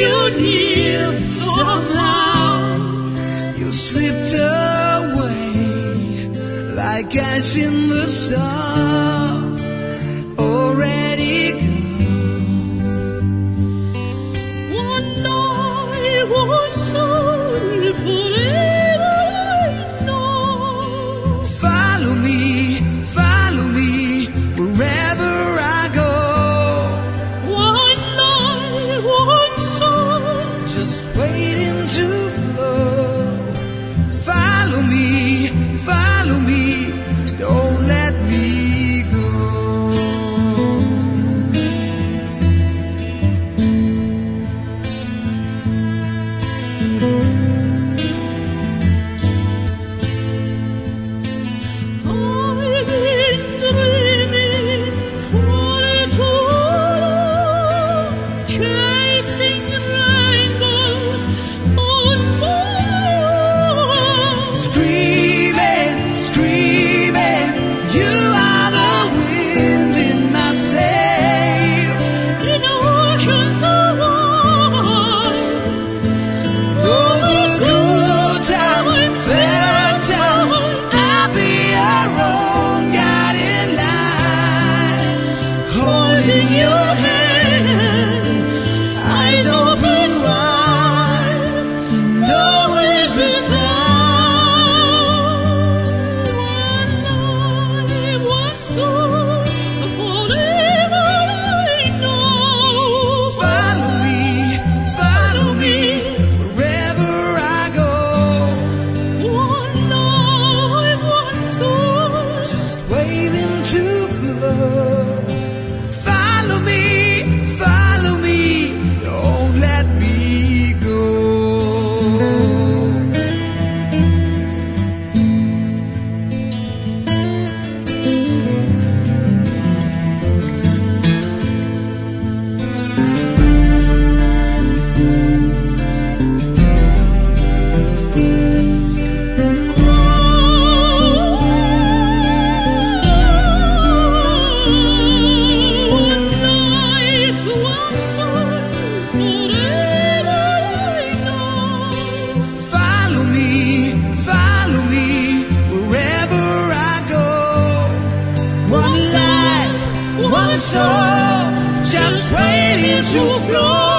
you near, but somehow you slipped away like ice in the sun. Already gone. One night, one soul, forever I know. Follow me, wherever I go. One night, one soul, Just waiting to flow. Follow me, don't let me go. I've been dreaming for too long, chasing rainbows on my own. Screaming, you are the wind in my sail. In oceans of wine, Oh, the good times, bad times, I'll be your own guiding light. Holding your hand, eyes open wide, and always beside. one night, one soul, forever I know. Follow me, wherever I go. One night, one soul, Just waiting to flow. Follow me, don't let me go. one life, one soul, forever I know. Follow me, wherever I go. One life, one soul, just waiting to flow.